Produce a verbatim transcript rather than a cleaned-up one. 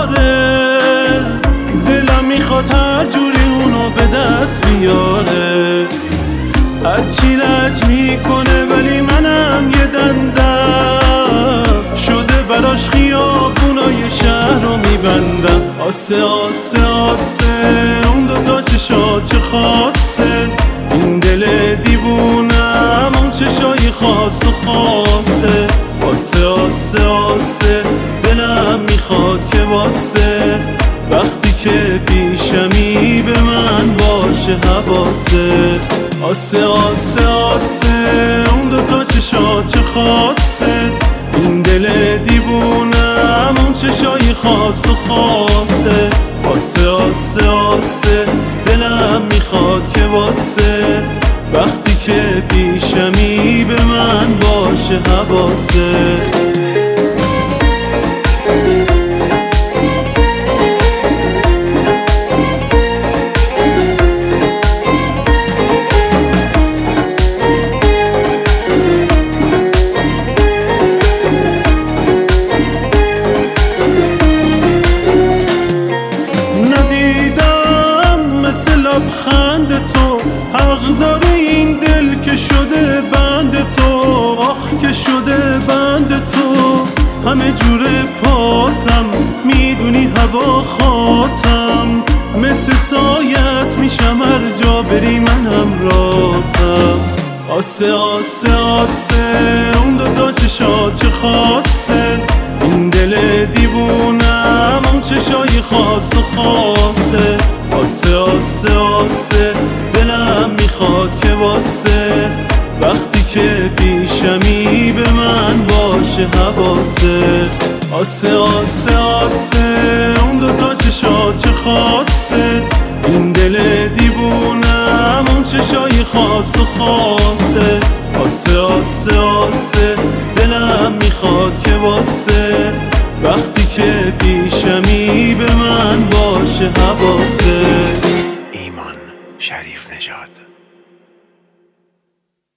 داره، دلم میخواد هر جوری اونو به دست بیاره. هرچی لج میکنه ولی منم یه دندم شده براش خیابونای شهر رو میبندم. آسه آسه آسه اون دوتا چشات چه خاصه، این دل دیوونم اون چشای خاص و خاصه. آسه آسه آسه دلم میخواد که واسه وقتی که پیشمی به من باشه حواسه. آسه آسه آسه اون دوتا چشات چه خاصه، این دل دیوونم اون چشای خاص و خاصه. آسه آسه آسه دلم میخواد که واسه وقتی که پیشمی به من باشه حواسه. لبخند تو حق داره این دل که شده بند تو، آخ که شده بند تو. همه جوره پاتم میدونی هوا خاتم، مثل سایت میشم هر جا بری من همراهتم. آسه آسه آسه اون دوتا چشات چه خاصه، این دل دیوونم اون چشای خاص و خاصه. آسه آسه آسه دلم میخواد که واسه وقتی که پیشمی به من باشه حواسه. آسه آسه آسه اون دوتا چشات چه خاصه، این دل دیوونم اون چشای خاص و خاصه. آسه آسه آسه دلم میخواد که واسه وقتی که پیشمی به من باشه حواسه. ایمان شریف نژاد.